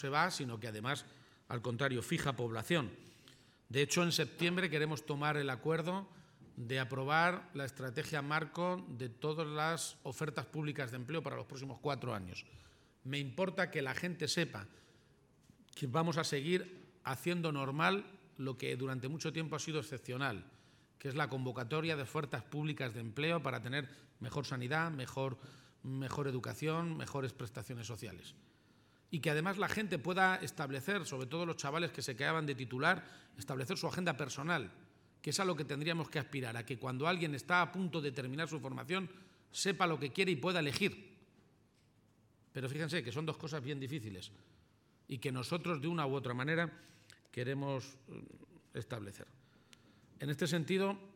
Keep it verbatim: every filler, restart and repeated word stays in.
se va, sino que además, al contrario, fija población. De hecho, en septiembre queremos tomar el acuerdo de aprobar la estrategia marco de todas las ofertas públicas de empleo para los próximos cuatro años. Me importa que la gente sepa que vamos a seguir haciendo normal lo que durante mucho tiempo ha sido excepcional, que es la convocatoria de ofertas públicas de empleo para tener mejor sanidad, mejor, mejor educación, mejores prestaciones sociales. Y que además la gente pueda establecer, sobre todo los chavales que se quedaban de titular, establecer su agenda personal, que es a lo que tendríamos que aspirar, a que cuando alguien está a punto de terminar su formación sepa lo que quiere y pueda elegir. Pero fíjense que son dos cosas bien difíciles y que nosotros de una u otra manera queremos establecer. En este sentido,